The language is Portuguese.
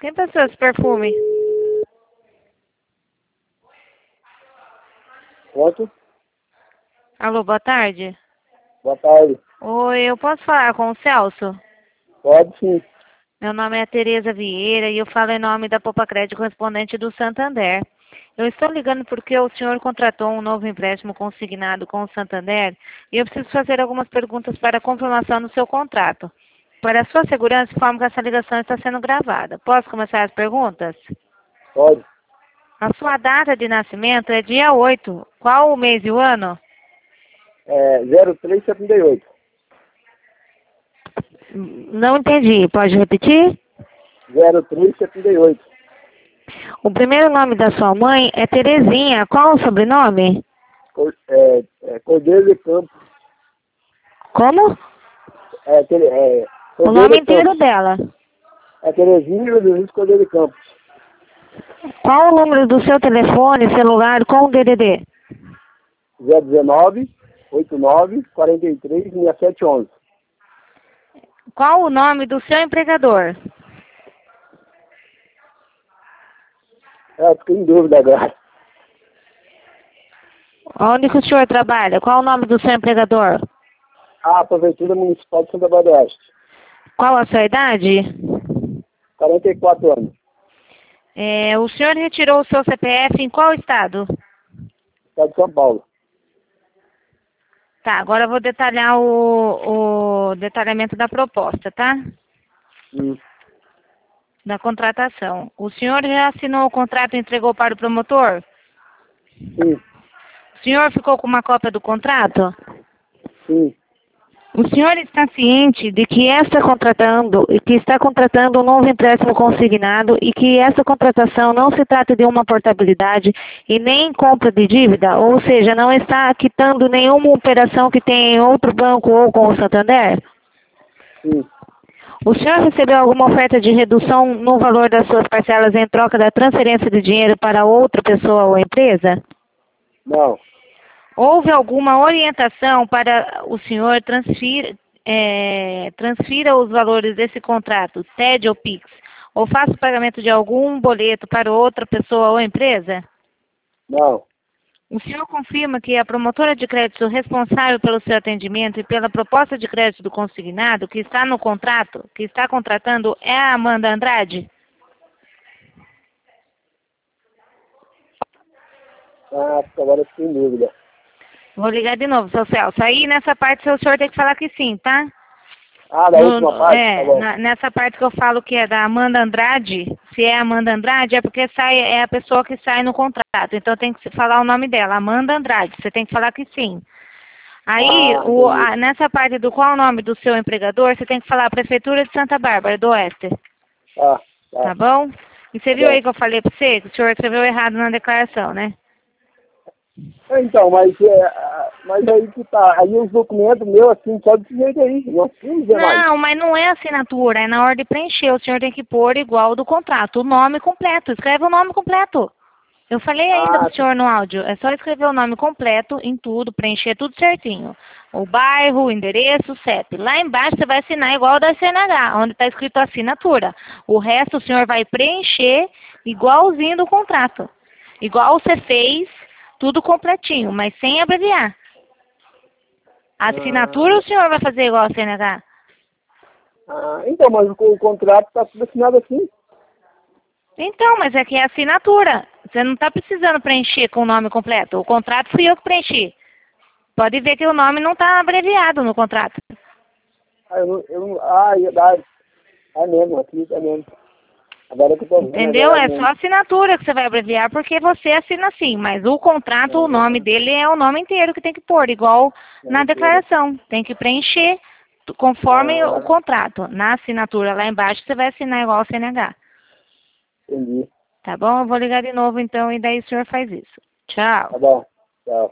Quem passou esse perfume? Quanto? Alô, boa tarde. Boa tarde. Oi, eu posso falar com o Celso? Pode sim. Meu nome é Tereza Vieira e eu falo em nome da Poupa Crédito correspondente do Santander. Eu estou ligando porque o senhor contratou um novo empréstimo consignado com o Santander e eu preciso fazer algumas perguntas para confirmação do seu contrato. Para a sua segurança, informo que essa ligação está sendo gravada. Posso começar as perguntas? Pode. A sua data de nascimento é dia 8. Qual o mês e o ano? 0378. Não entendi. Pode repetir? 0378. O primeiro nome da sua mãe é Terezinha. Qual o sobrenome? Cordeiro de Campos. Como? O Cordeiro nome de inteiro Campos. dela. É Terezinha Luiz Cordeiro de Campos. Qual o número do seu telefone celular com o DDD? 019 89 43 6711. Qual o nome do seu empregador? Fiquei em dúvida agora. Onde que o senhor trabalha? Qual o nome do seu empregador? A Prefeitura Municipal de Santa Bárbara do Oeste. Qual a sua idade? 44 anos. O senhor retirou o seu CPF em qual estado? Estado de São Paulo. Tá, agora eu vou detalhar o detalhamento da proposta, tá? Da contratação. O senhor já assinou o contrato e entregou para o promotor? Sim. O senhor ficou com uma cópia do contrato? Sim. O senhor está ciente de que está contratando um novo empréstimo consignado e que essa contratação não se trata de uma portabilidade e nem compra de dívida? Ou seja, não está quitando nenhuma operação que tem em outro banco ou com o Santander? Sim. O senhor recebeu alguma oferta de redução no valor das suas parcelas em troca da transferência de dinheiro para outra pessoa ou empresa? Não. Houve alguma orientação para o senhor transfira os valores desse contrato, TED ou PIX, ou faça o pagamento de algum boleto para outra pessoa ou empresa? Não. O senhor confirma que a promotora de crédito responsável pelo seu atendimento e pela proposta de crédito do consignado que está no contrato, que está contratando, é a Amanda Andrade? Agora eu fiquei em dúvida. Vou ligar de novo, seu Celso. Aí nessa parte o senhor tem que falar que sim, tá? Da última parte? Tá bom. Nessa parte que eu falo que é da Amanda Andrade, se é Amanda Andrade, é porque é a pessoa que sai no contrato. Então tem que falar o nome dela, Amanda Andrade. Você tem que falar que sim. Aí, nessa parte do qual o nome do seu empregador, você tem que falar Prefeitura de Santa Bárbara do Oeste. Tá bom? E você viu aí que eu falei pra você que o senhor escreveu errado na declaração, né? Então, mas aí que tá. Aí os documentos meus, assim, só desse jeito aí. Não precisa dizer mais. Não, mas não é assinatura, é na hora de preencher. O senhor tem que pôr igual do contrato, o nome completo. Escreve o nome completo. Eu falei ainda pro senhor no áudio, é só escrever o nome completo em tudo, preencher tudo certinho. O bairro, o endereço, o CEP. Lá embaixo você vai assinar igual da CNH, onde está escrito assinatura. O resto o senhor vai preencher igualzinho do contrato. Igual você fez, tudo completinho, mas sem abreviar. A assinatura o senhor vai fazer igual a CNH? Então, mas o contrato está tudo assinado assim. Então, mas é que é assinatura. Você não está precisando preencher com o nome completo. O contrato fui eu que preenchi. Pode ver que o nome não está abreviado no contrato. É mesmo, aqui é mesmo. Agora que eu tô vendo. Entendeu? É só assinatura que você vai abreviar porque você assina assim. Mas o contrato, o nome dele é o nome inteiro que tem que pôr, igual na declaração. Tem que preencher conforme o contrato. Na assinatura lá embaixo você vai assinar igual o CNH. Entendi. Tá bom? Eu vou ligar de novo então e daí o senhor faz isso. Tchau. Tá bom. Tchau.